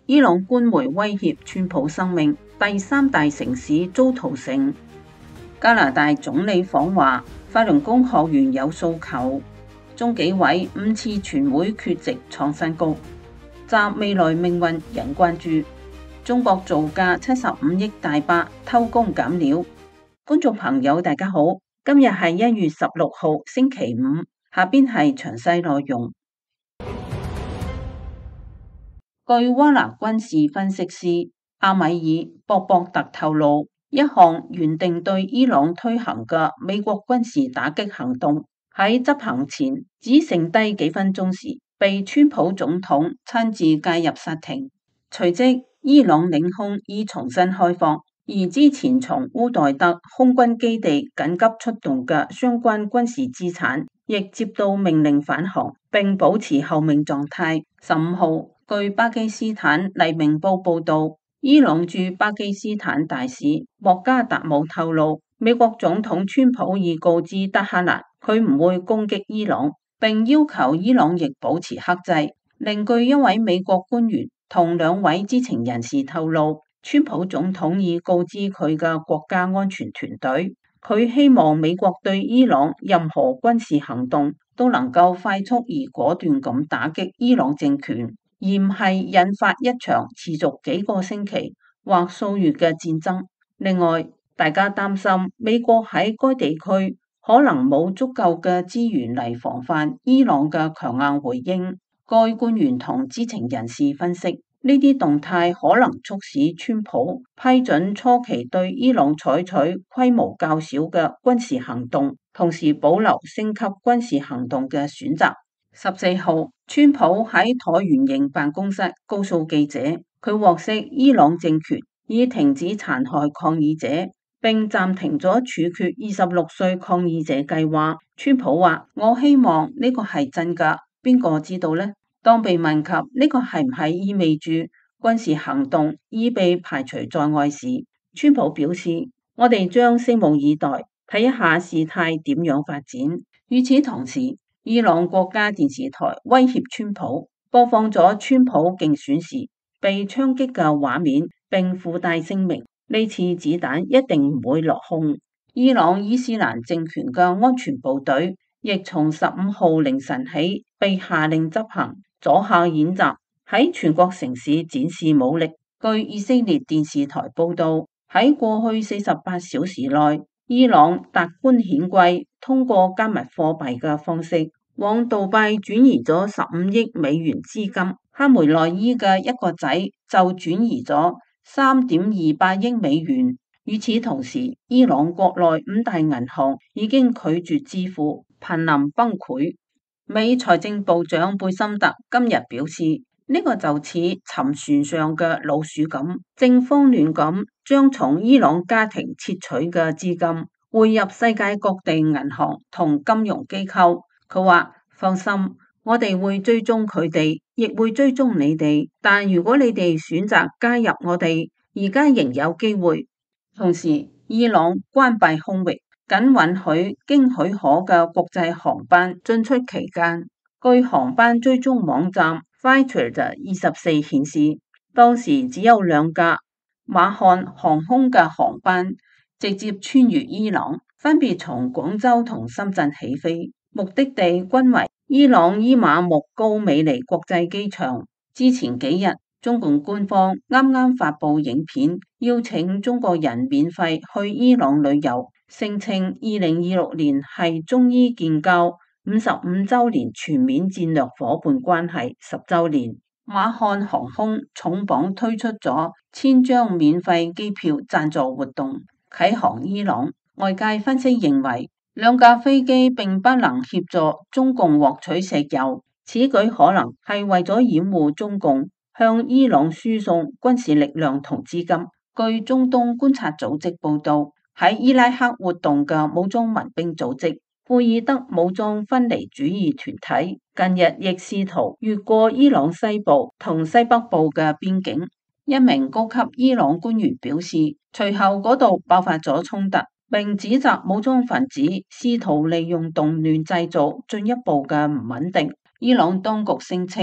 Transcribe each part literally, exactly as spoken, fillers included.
伊朗官媒威脅川普生命，第三大城市遭屠城。加拿大總理訪華，法輪功學員有訴求。中紀委五次全會缺席創新高，集未來命運引關注。中國造價七十五億大壩偷工減料。觀眾朋友大家好，今日係一月十六號星期五，下邊係詳細內容。據沃納軍事分析師阿米爾博博特透露，一項原定對伊朗推行嘅美國軍事打擊行動喺執行前只剩低幾分鐘時，被川普總統親自介入剎停。隨即，伊朗領空已重新開放，而之前從烏代德空軍基地緊急出動嘅相關軍事資產，亦接到命令返航，並保持候命狀態。十五號，據巴基斯坦黎明報報道，伊朗駐巴基斯坦大使莫加達姆透露，美國總統川普已告知德黑蘭，佢唔會攻擊伊朗，並要求伊朗亦保持克制。另據一位美國官員同兩位知情人士透露，川普總統已告知佢嘅國家安全團隊，佢希望美國對伊朗任何軍事行動都能夠快速而果斷咁打擊伊朗政權，而唔係引發一場持續幾個星期或數月嘅戰爭。另外，大家擔心美國喺該地區可能冇足夠嘅資源嚟防範伊朗嘅強硬回應。該官員同知情人士分析，呢啲動態可能促使川普批准初期對伊朗採取規模較小嘅軍事行動，同時保留升級軍事行動嘅選擇。十四號，川普喺橢圓形辦公室告訴記者，佢獲悉伊朗政權已停止殘害抗議者，並暫停咗處決二十六歲抗議者計劃。川普話：我希望呢個係真㗎，邊個知道呢？當被問及呢個係唔係意味住軍事行動已被排除在外時，川普表示：我哋將拭目以待，睇一下事態點樣發展。與此同時，伊朗國家電視台威脅川普，播放咗川普競選時被槍擊嘅畫面，並附帶聲明：呢次子彈一定唔會落空。伊朗伊斯蘭政權嘅安全部隊亦從十五號凌晨起被下令執行阻嚇演習，喺全國城市展示武力。據以色列電視台報道，喺過去四十八小時內，伊朗達官顯貴通過加密貨幣嘅方式往杜拜轉移咗十五億美元資金，哈梅內伊嘅一個仔就轉移咗三點二八億美元。與此同時，伊朗國內五大銀行已經拒絕支付，瀕臨崩潰。美財政部長貝森特今日表示，呢、這個就似沉船上嘅老鼠咁，正慌亂咁將從伊朗家庭竊取嘅資金匯入世界各地銀行同金融機構。佢話：放心，我哋會追蹤佢哋，亦會追蹤你哋。但如果你哋選擇加入我哋，而家仍有機會。同時，伊朗關閉空域，僅允許經許可嘅國際航班進出期間。據航班追蹤網站 Fighter 二十四顯示，當時只有兩架馬漢航空嘅航班直接穿越伊朗，分別從廣州同深圳起飛，目的地均為伊朗伊馬木高美尼國際機場。之前幾日，中共官方啱啱發布影片，邀請中國人免費去伊朗旅遊，聲稱二零二六年係中伊建交五十五周年全面戰略夥伴關係十周年。馬漢航空重磅推出咗千張免費機票贊助活動，啟航伊朗。外界分析認為，兩架飛機並不能協助中共獲取石油，此舉可能係為咗掩護中共向伊朗輸送軍事力量同資金。據中東觀察組織報道，喺伊拉克活動嘅武裝民兵組織庫爾德武裝分離主義團體，近日亦試圖越過伊朗西部同西北部嘅邊境。一名高級伊朗官員表示，隨後嗰度爆發咗衝突，並指責武裝分子試圖利用動亂製造進一步嘅唔穩定。伊朗當局聲稱，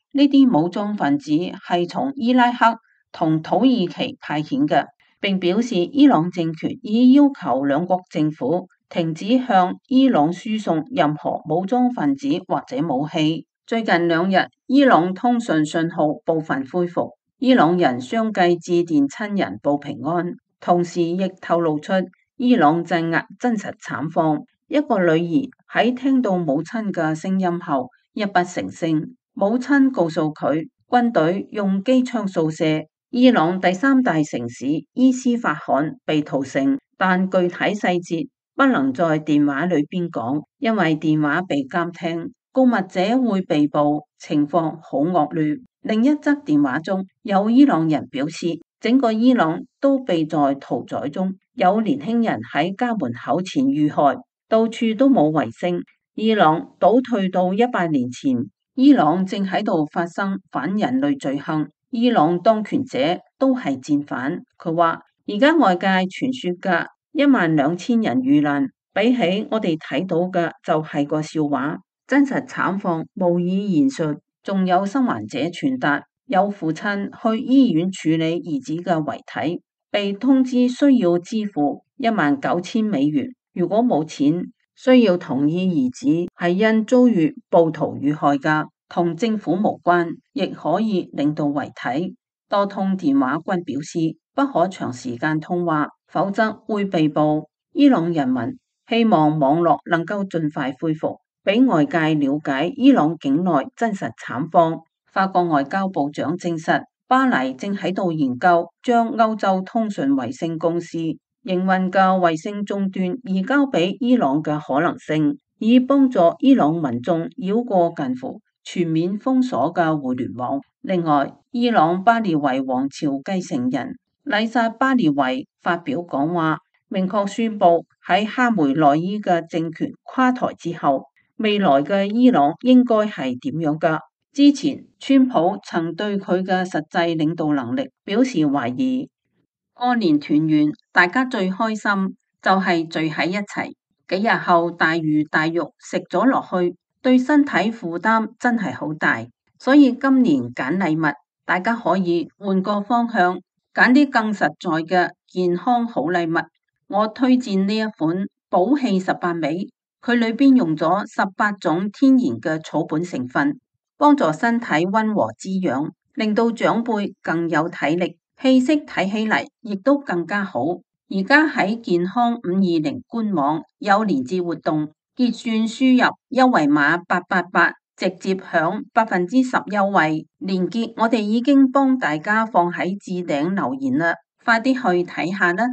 呢啲武裝分子係從伊拉克同土耳其派遣嘅，並表示伊朗政權已要求兩國政府停止向伊朗輸送任何武裝分子或者武器。最近兩日，伊朗通訊信號部分恢復，伊朗人相繼致電親人報平安，同時亦透露出伊朗鎮壓真實慘況。一個女兒喺聽到母親嘅聲音後，泣不成聲。母親告訴佢，軍隊用機槍掃射伊朗第三大城市伊斯法罕被屠城，但具體細節不能在電話裏邊講，因為電話被監聽，告密者會被捕，情況好惡劣。另一則電話中有伊朗人表示，整個伊朗都被在屠宰中，有年輕人喺家門口前遇害，到處都冇衛星。伊朗倒退到一百年前，伊朗正喺度發生反人類罪行，伊朗當權者都係戰犯。佢話而家外界傳說嘅一萬兩千人遇難，比起我哋睇到嘅就係個笑話。真實慘況無以言述。仲有生還者傳達，有父親去醫院處理兒子嘅遺體，被通知需要支付一萬九千美元，如果冇錢，需要同意兒子係因遭遇暴徒遇害噶，同政府無關，亦可以領到遺體。多通電話均表示不可長時間通話，否則會被捕。伊朗人民希望網絡能夠盡快恢復，俾外界了解伊朗境內真實慘況。法國外交部長證實，巴黎正喺度研究將歐洲通訊衛星公司營運嘅衛星終端移交俾伊朗嘅可能性，以幫助伊朗民眾繞過近乎全面封鎖嘅互聯網。另外，伊朗巴列維王朝繼承人麗薩巴列維發表講話，明確宣布喺哈梅內伊嘅政權垮台之後，未來嘅伊朗應該係點樣㗎？之前川普曾對佢嘅實際領導能力表示懷疑。過年團圓，大家最開心就係聚喺一齊，幾日後大魚大肉食咗落去，對身體負擔真係好大。所以今年揀禮物，大家可以換個方向，揀啲更實在嘅健康好禮物。我推薦呢一款寶氣十八味，佢裏邊用咗十八種天然嘅草本成分，幫助身體溫和滋養，令到長輩更有體力。氣色睇起嚟亦都更加好。而家喺健康五二零官網有連結活動，結算輸入優惠碼八八八，直接享百分之十優惠。連結我哋已經幫大家放喺置頂留言啦，快啲去睇下啦。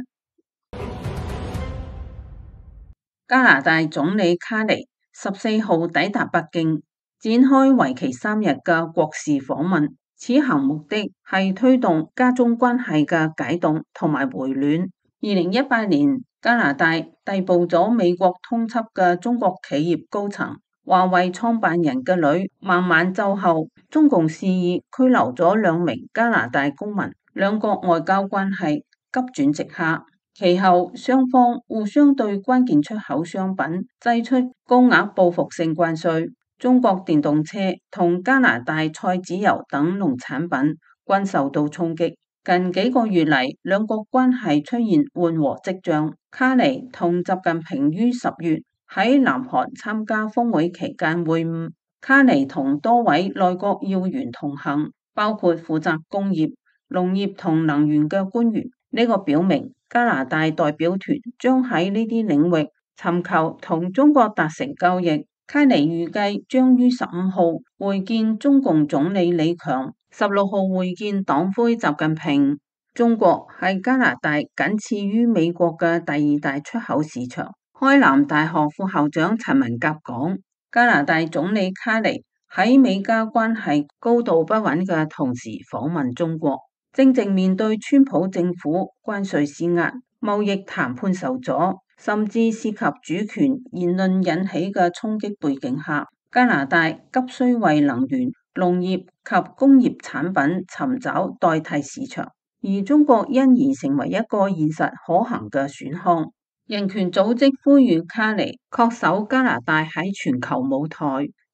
加拿大總理卡尼十四號抵達北京，展開為期三日嘅國事訪問。此行目的係推動加中關係嘅解凍同埋回暖。二零一八年，加拿大逮捕咗美國通緝嘅中國企業高層華為創辦人嘅女孟晚舟後，中共示意拘留咗兩名加拿大公民，兩國外交關係急轉直下。其後，雙方互相對關鍵出口商品祭出高額報復性關稅。中國電動車同加拿大菜籽油等農產品均受到衝擊。近幾個月嚟，兩國關係出現緩和跡象。卡尼同習近平於十月喺南韓參加峰會期間會晤，卡尼同多位內閣要員同行，包括負責工業、農業同能源嘅官員。呢個表明加拿大代表團將喺呢啲領域尋求同中國達成交易。卡尼預計將於十五號會見中共總理李強，十六號會見黨魁習近平。中國係加拿大僅次於美國嘅第二大出口市場。開南大學副校長陳文甲講，加拿大總理卡尼喺美加關係高度不穩嘅同時訪問中國，正正面對川普政府關稅施壓、貿易談判受阻，甚至涉及主權言論引起嘅衝擊背景下，加拿大急需為能源、農業及工業產品尋找代替市場，而中國因而成為一個現實可行嘅選項。人權組織呼籲卡尼恪守加拿大喺全球舞台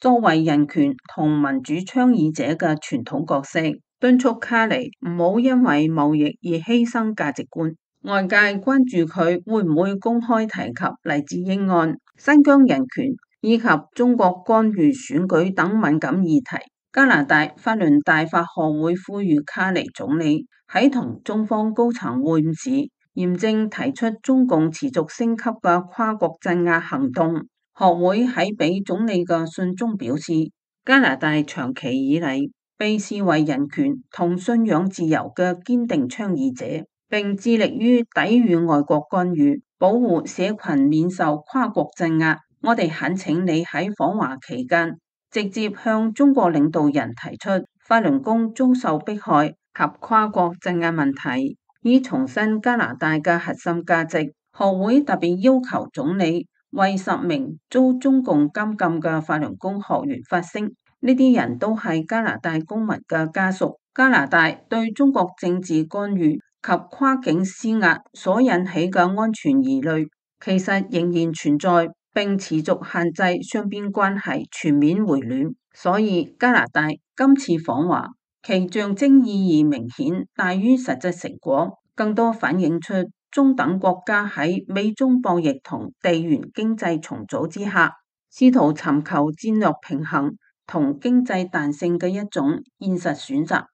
作為人權同民主倡議者嘅傳統角色，敦促卡尼唔好因為貿易而犧牲價值觀。外界關注佢會唔會公開提及黎智英案、新疆人權以及中國干預選舉等敏感議題。加拿大法輪大法學會呼籲卡尼總理喺同中方高層會晤時，嚴正提出中共持續升級嘅跨國鎮壓行動。學會喺俾總理嘅信中表示，加拿大長期以嚟被視為人權同信仰自由嘅堅定倡議者，並致力於抵禦外國干預，保護社群免受跨國鎮壓。我哋懇請你喺訪華期間，直接向中國領導人提出法輪功遭受迫害及跨國鎮壓問題，以重申加拿大嘅核心價值。學會特別要求總理為十名遭中共監禁嘅法輪功學員發聲，呢啲人都係加拿大公民嘅家屬。加拿大對中國政治干預及跨境施壓所引起嘅安全疑慮，其實仍然存在，並持續限制雙邊關係全面回暖。所以加拿大今次訪華，其象徵意義明顯大於實質成果，更多反映出中等國家喺美中博弈同地緣經濟重組之下，試圖尋求戰略平衡同經濟彈性嘅一種現實選擇。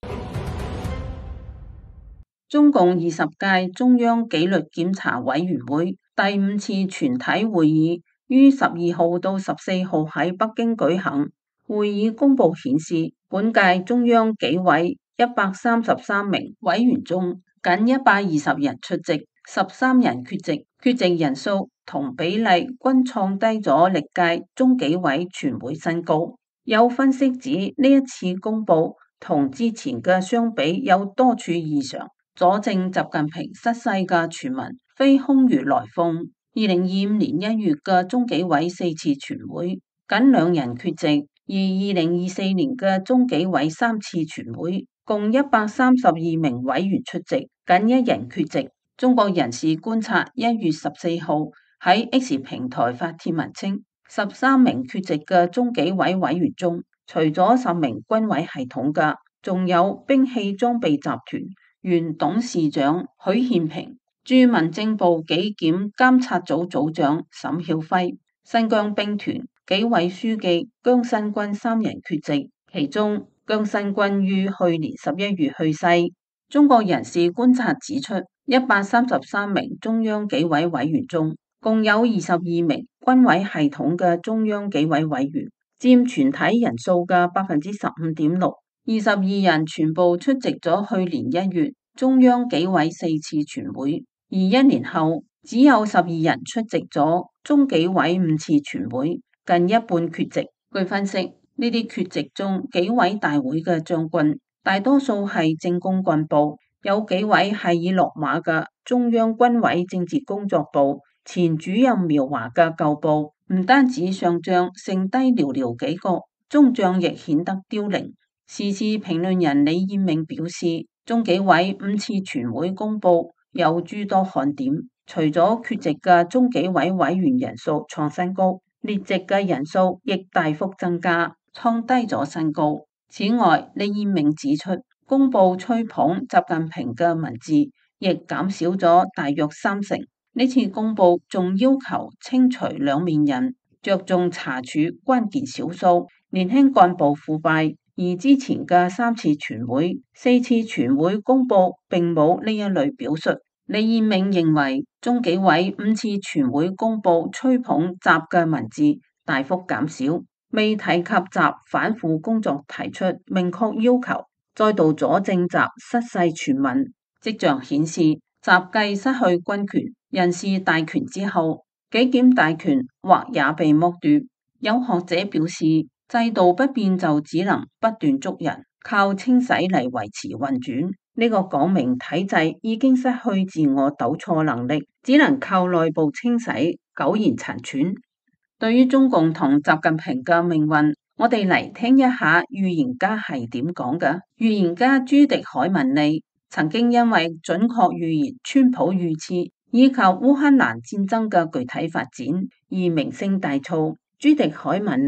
中共二十屆中央紀律檢查委員會第五次全體會議於十二號到十四號喺北京舉行。會議公報顯示，本屆中央紀委一百三十三名委員中，僅一百二十人出席，十三人缺席，缺席人數同比例均創低咗歷屆中紀委全會新高。有分析指呢一次公報同之前嘅相比有多處異常，佐證習近平失勢嘅傳聞非空穴來風。二零二五年一月嘅中紀委四次全會，僅兩人缺席。而二零二四年嘅中紀委三次全會，共一百三十二名委員出席，僅一人缺席。中國人士觀察一月十四號喺 X 平台發帖文稱，十三名缺席嘅中紀委委員中，除咗十名軍委系統嘅，仲有兵器裝備集團原董事長許憲平、駐民政部紀檢監察組組長沈曉輝、新疆兵團紀委書記姜新軍三人缺席，其中姜新軍於去年十一月去世。中國人士觀察指出，一百三十三名中央紀委委員中，共有二十二名軍委系統嘅中央紀委委員，佔全體人數嘅百分之十五點六。二十二人全部出席咗去年一月中央紀委四次全會，而一年後只有十二人出席咗中紀委五次全會。近一半缺席。據分析，呢啲缺席中，紀委大會嘅將軍大多數係政工幹部，有幾位係已落馬嘅中央軍委政治工作部前主任苗華嘅舊部。唔單止上將剩低寥寥幾個，中將亦顯得凋零。時事評論人李彥銘表示，中紀委五次全會公佈有諸多看點，除咗缺席嘅中紀委委員人數創新高，列席嘅人數亦大幅增加，創低咗新高。此外，李彥銘指出，公布吹捧習近平嘅文字亦減少咗大約三成。呢次公布仲要求清除兩面人，着重查處關鍵少數年輕幹部腐敗。而之前嘅三次全會、四次全會公布並冇呢一類表述。李彥銘認為，中紀委五次全會公布吹捧習嘅文字大幅減少，未提及習反腐工作提出明確要求，再度佐證習失勢傳聞。跡象顯示，習繼失去軍權、人事大權之後，紀檢大權或也被剝奪。有學者表示，制度不變就只能不斷捉人，靠清洗嚟維持運轉。呢個講明體制已經失去自我糾錯能力，只能靠內部清洗苟延殘喘。對於中共同習近平嘅命運，我哋嚟聽一下預言家係點講嘅。預言家朱迪海文利曾經因為準確預言川普遇刺以及烏克蘭戰爭嘅具體發展而名聲大噪。朱迪海文利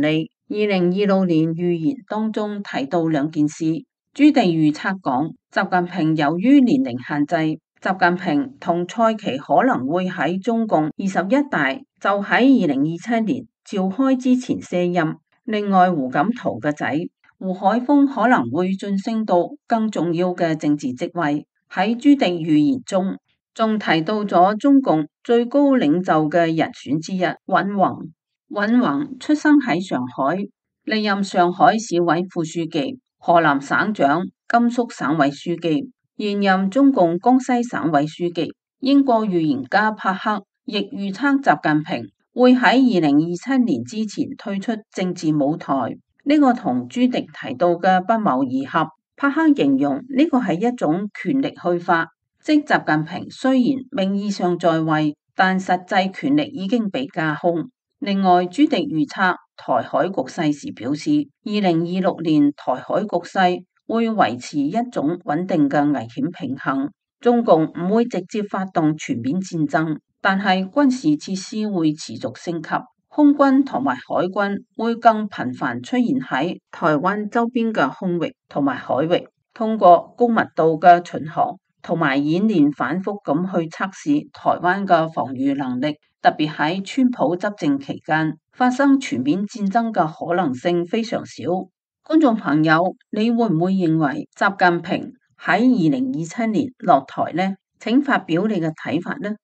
二零二六年預言當中提到兩件事，朱棣預測講，習近平由於年齡限制，習近平同蔡奇可能會喺中共二十一大就喺二零二七年召開之前卸任。另外，胡錦濤嘅仔胡海峰可能會晉升到更重要嘅政治職位。喺朱棣預言中，仲提到咗中共最高領袖嘅人選之一尹宏。尹宏出生喺上海，歷任上海市委副書記、河南省長、甘肅省委書記，現任中共江西省委書記。英國預言家帕克亦預測習近平會喺二零二七年之前退出政治舞台，呢個同朱棣提到嘅不謀而合。帕克形容呢個係一種權力去化，即習近平雖然名義上在位，但實際權力已經被架空。另外，朱棣預測台海局勢時表示，二零二六年台海局勢會維持一種穩定嘅危險平衡，中共唔會直接發動全面戰爭，但係軍事設施會持續升級，空軍同埋海軍會更頻繁出現喺台灣周邊嘅空域同埋海域，通過高密度嘅巡航同埋演練反覆咁去測試台灣嘅防禦能力。特別喺川普執政期間，發生全面戰爭嘅可能性非常少。觀眾朋友，你會唔會認為習近平喺二零二七年落台呢？請發表你嘅睇法呢？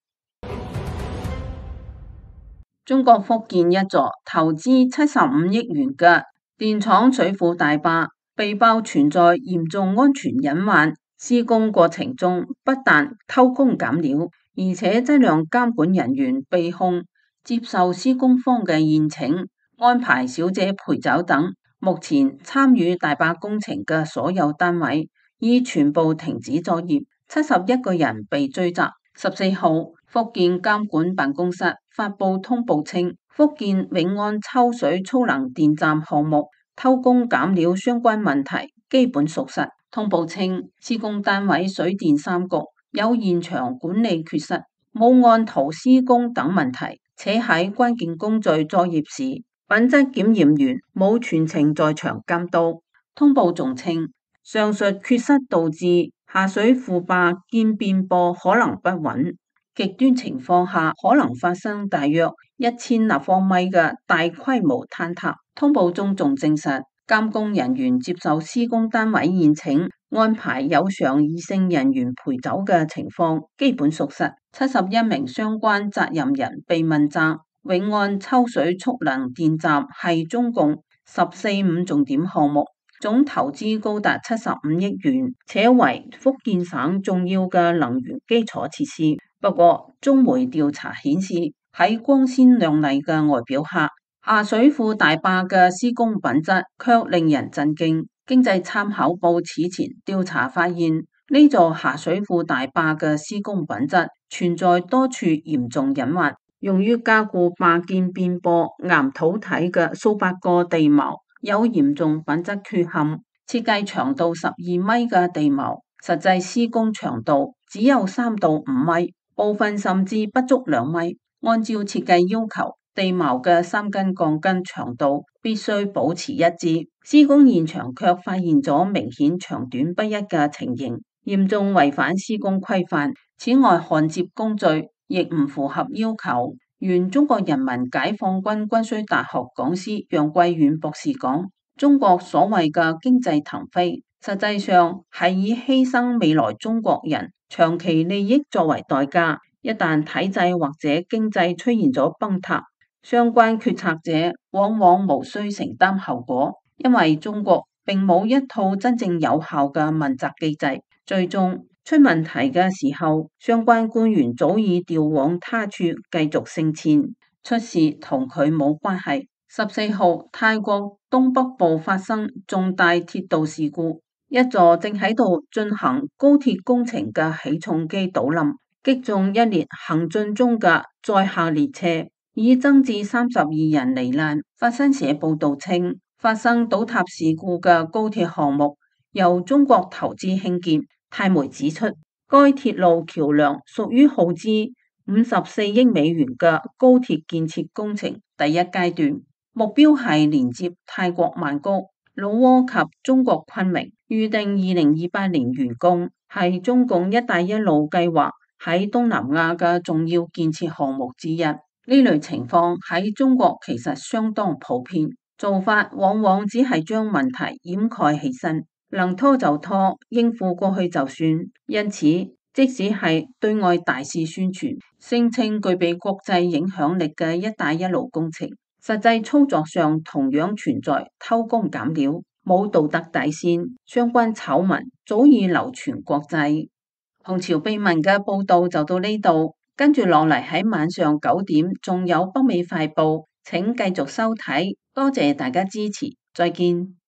中國福建一座投資七十五億元嘅電廠水庫大壩被爆存在嚴重安全隱患，施工過程中不但偷工減料，而且質量監管人員被控接受施工方嘅宴請、安排小姐陪酒等。目前參與大壩工程嘅所有單位已全部停止作業，七十一個人被追責。十四號，福建監管辦公室發布通報稱，福建永安抽水蓄能電站項目偷工減料相關問題基本屬實。通報稱，施工單位水電三局有現場管理缺失，冇按圖施工等問題，且喺關鍵工序作業時，品質檢驗員冇全程在場監督。通報仲稱，上述缺失導致下水庫壩建變波可能不穩，極端情況下可能發生大約一千立方米嘅大規模坍塌。通報中仲證實，監工人員接受施工單位宴請、安排有償異性人員陪酒嘅情況基本屬實。七十一名相關責任人被問責。永安抽水蓄能電站係中共十四五重點項目，總投資高達七十五億元，且為福建省重要嘅能源基礎設施。不過，中媒調查顯示，喺光鮮亮麗嘅外表下，下水庫大壩嘅施工品質卻令人震驚。經濟參考報此前調查發現，呢座下水庫大壩嘅施工品質存在多處嚴重隱患，用於加固壩建變波岩土體嘅數百個地錨有嚴重品質缺陷，設計長度十二米嘅地錨，實際施工長度只有三到五米，部分甚至不足兩米。按照設計要求，地錨嘅三根鋼筋長度必須保持一致，施工現場卻發現咗明顯長短不一嘅情形，嚴重違反施工規範。此外，焊接工序亦唔符合要求。原中國人民解放軍軍需大學講師楊貴遠博士講，中國所謂嘅經濟騰飛，實際上係以犧牲未來中國人長期利益作為代價。一旦體制或者經濟出現咗崩塌，相關決策者往往無需承擔後果，因為中國並冇一套真正有效嘅問責機制。最終出問題嘅時候，相關官員早已調往他處繼續升遷，出事同佢冇關係。十四號，泰國東北部發生重大鐵道事故，一座正喺度進行高鐵工程嘅起重機倒冧，擊中一列行進中嘅載客列車，已增至三十二人罹難。法新社報道稱，發生倒塌事故嘅高鐵項目由中國投資興建。泰媒指出，該鐵路橋樑屬於耗資五十四億美元嘅高鐵建設工程第一階段， 目標係連接泰國曼谷、老撾及中國昆明，預定二零二八年完工，係中共一帶一路計劃喺東南亞嘅重要建設項目之一。呢類情況喺中國其實相當普遍，做法往往只係將問題掩蓋起身，能拖就拖，應付過去就算。因此，即使係對外大肆宣傳，聲稱具備國際影響力嘅一帶一路工程，實際操作上同樣存在偷工減料、冇道德底線，相關醜聞早已流傳國際。紅潮秘聞嘅報道就到呢度，跟住落嚟喺晚上九點仲有北美快報，請繼續收睇，多謝大家支持，再見。